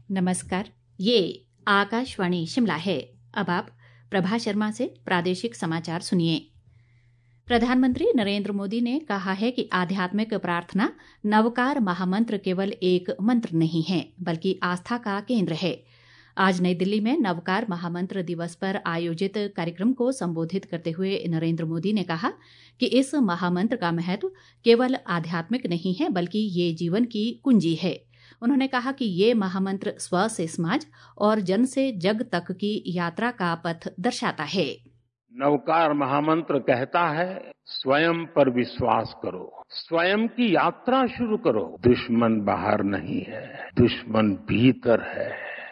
नमस्कार, ये आकाशवाणी शिमला है। अब आप प्रभा शर्मा से प्रादेशिक समाचार सुनिए। प्रधानमंत्री नरेंद्र मोदी ने कहा है कि आध्यात्मिक प्रार्थना नवकार महामंत्र केवल एक मंत्र नहीं है, बल्कि आस्था का केंद्र है। आज नई दिल्ली में नवकार महामंत्र दिवस पर आयोजित कार्यक्रम को संबोधित करते हुए नरेंद्र मोदी ने कहा कि इस महामंत्र का महत्व केवल आध्यात्मिक नहीं है, बल्कि ये जीवन की कुंजी है। उन्होंने कहा कि ये महामंत्र स्व से समाज और जन से जग तक की यात्रा का पथ दर्शाता है। नवकार महामंत्र कहता है, स्वयं पर विश्वास करो, स्वयं की यात्रा शुरू करो। दुश्मन बाहर नहीं है, दुश्मन भीतर है।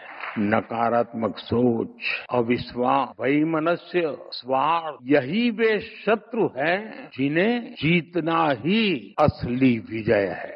नकारात्मक सोच, अविश्वास, वैमनस्य, स्वार्थ, यही वे शत्रु हैं जिन्हें जीतना ही असली विजय है।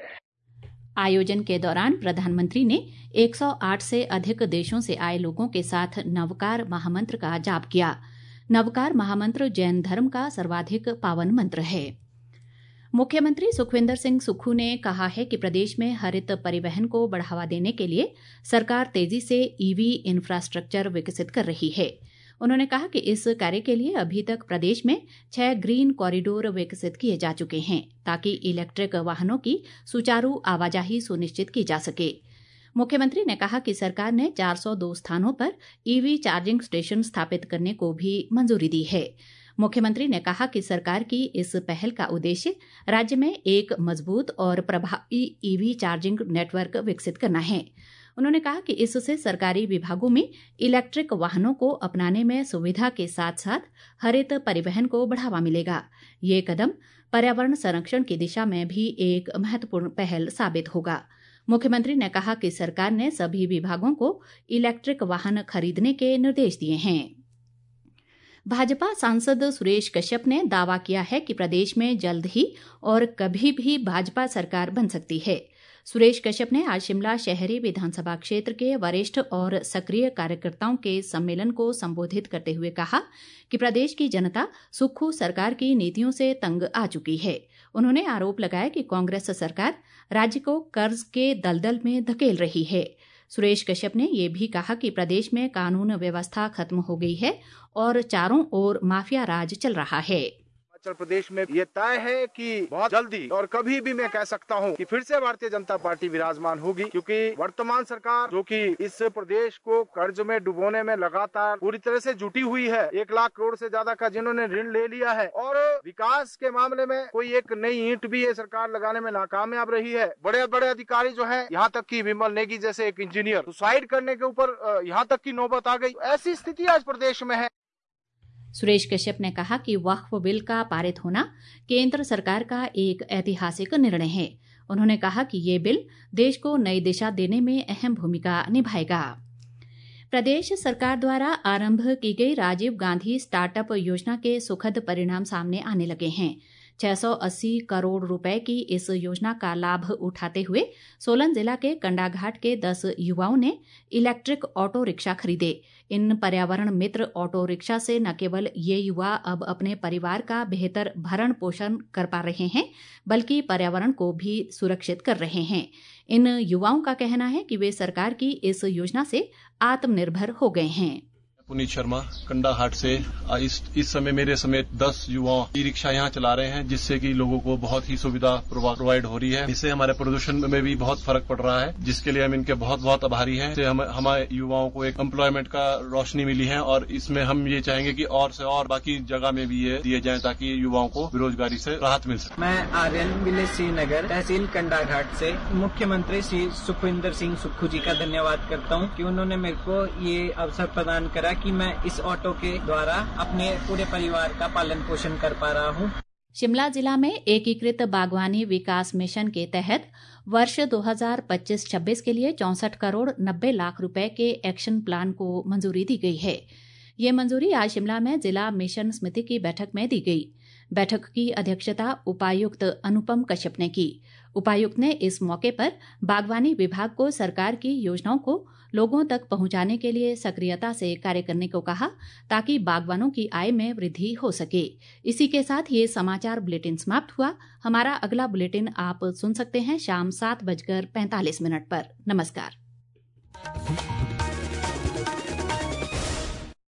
आयोजन के दौरान प्रधानमंत्री ने 108 से अधिक देशों से आए लोगों के साथ नवकार महामंत्र का जाप किया। नवकार महामंत्र जैन धर्म का सर्वाधिक पावन मंत्र है। मुख्यमंत्री सुखविंदर सिंह सुक्खू ने कहा है कि प्रदेश में हरित परिवहन को बढ़ावा देने के लिए सरकार तेजी से ईवी इंफ्रास्ट्रक्चर विकसित कर रही है। उन्होंने कहा कि इस कार्य के लिए अभी तक प्रदेश में 6 ग्रीन कॉरिडोर विकसित किए जा चुके हैं, ताकि इलेक्ट्रिक वाहनों की सुचारू आवाजाही सुनिश्चित की जा सके। मुख्यमंत्री ने कहा कि सरकार ने 402 स्थानों पर ईवी चार्जिंग स्टेशन स्थापित करने को भी मंजूरी दी है। मुख्यमंत्री ने कहा कि सरकार की इस पहल का उद्देश्य राज्य में एक मजबूत और प्रभावी ईवी चार्जिंग नेटवर्क विकसित करना है। उन्होंने कहा कि इससे सरकारी विभागों में इलेक्ट्रिक वाहनों को अपनाने में सुविधा के साथ साथ हरित परिवहन को बढ़ावा मिलेगा। ये कदम पर्यावरण संरक्षण की दिशा में भी एक महत्वपूर्ण पहल साबित होगा। मुख्यमंत्री ने कहा कि सरकार ने सभी विभागों को इलेक्ट्रिक वाहन खरीदने के निर्देश दिए हैं। भाजपा सांसद सुरेश कश्यप ने दावा किया है कि प्रदेश में जल्द ही और कभी भी भाजपा सरकार बन सकती है। सुरेश कश्यप ने आज शिमला शहरी विधानसभा क्षेत्र के वरिष्ठ और सक्रिय कार्यकर्ताओं के सम्मेलन को संबोधित करते हुए कहा कि प्रदेश की जनता सुक्खू सरकार की नीतियों से तंग आ चुकी है। उन्होंने आरोप लगाया कि कांग्रेस सरकार राज्य को कर्ज के दलदल में धकेल रही है। सुरेश कश्यप ने ये भी कहा कि प्रदेश में कानून व्यवस्था खत्म हो गई है और चारों ओर माफिया राज चल रहा है। हिमाचल प्रदेश में ये तय है कि बहुत जल्दी और कभी भी मैं कह सकता हूँ कि फिर से भारतीय जनता पार्टी विराजमान होगी, क्योंकि वर्तमान सरकार जो कि इस प्रदेश को कर्ज में डुबोने में लगातार पूरी तरह से जुटी हुई है। 1 लाख करोड़ से ज्यादा का जिन्होंने ऋण ले लिया है और विकास के मामले में कोई एक नई ईंट भी ये सरकार लगाने में नाकामयाब रही है। बड़े बड़े अधिकारी जो है, यहाँ तक कि विमल नेगी जैसे एक इंजीनियर सुसाइड करने के ऊपर यहाँ तक की नौबत आ गई। ऐसी स्थिति आज प्रदेश में है। सुरेश कश्यप ने कहा कि वक्फ बिल का पारित होना केंद्र सरकार का एक ऐतिहासिक निर्णय है। उन्होंने कहा कि ये बिल देश को नई दिशा देने में अहम भूमिका निभाएगा। प्रदेश सरकार द्वारा आरंभ की गई राजीव गांधी स्टार्टअप योजना के सुखद परिणाम सामने आने लगे हैं। 680 करोड़ रुपए की इस योजना का लाभ उठाते हुए सोलन जिला के कंडाघाट के 10 युवाओं ने इलेक्ट्रिक ऑटो रिक्शा खरीदे। इन पर्यावरण मित्र ऑटो रिक्शा से न केवल ये युवा अब अपने परिवार का बेहतर भरण पोषण कर पा रहे हैं, बल्कि पर्यावरण को भी सुरक्षित कर रहे हैं। इन युवाओं का कहना है कि वे सरकार की इस योजना से आत्मनिर्भर हो गए हैं। पुनीत शर्मा कंडाघाट से इस समय मेरे समेत 10 युवा ई रिक्शा यहाँ चला रहे हैं, जिससे कि लोगों को बहुत ही सुविधा प्रोवाइड हो रही है। इससे हमारे प्रदूषण में भी बहुत फर्क पड़ रहा है, जिसके लिए हम इनके बहुत बहुत आभारी हैं। इससे हमारे युवाओं को एक एम्प्लॉयमेंट का रोशनी मिली है और इसमें हम ये चाहेंगे कि और से और बाकी जगह में भी ये दिए जाए, ताकि युवाओं को बेरोजगारी से राहत मिल सके। मैं आर्यन विलेज श्रीनगर तहसील कंडाघाट से मुख्यमंत्री श्री सुखविंदर सिंह सुक्खू जी का धन्यवाद करता हूँ कि उन्होंने मेरे को ये अवसर प्रदान करा कि मैं इस ऑटो के द्वारा अपने पूरे परिवार का पालन पोषण कर पा रहा हूँ। शिमला जिला में एकीकृत बागवानी विकास मिशन के तहत वर्ष 2025-26 के लिए 64 करोड़ 90 लाख रुपए के एक्शन प्लान को मंजूरी दी गई है। ये मंजूरी आज शिमला में जिला मिशन समिति की बैठक में दी गई। बैठक की अध्यक्षता उपायुक्त अनुपम कश्यप ने की। उपायुक्त ने इस मौके पर बागवानी विभाग को सरकार की योजनाओं को लोगों तक पहुंचाने के लिए सक्रियता से कार्य करने को कहा, ताकि बागवानों की आय में वृद्धि हो सके। इसी के साथ ये समाचार बुलेटिन समाप्त हुआ। हमारा अगला बुलेटिन आप सुन सकते हैं शाम 7:45 पर। नमस्कार।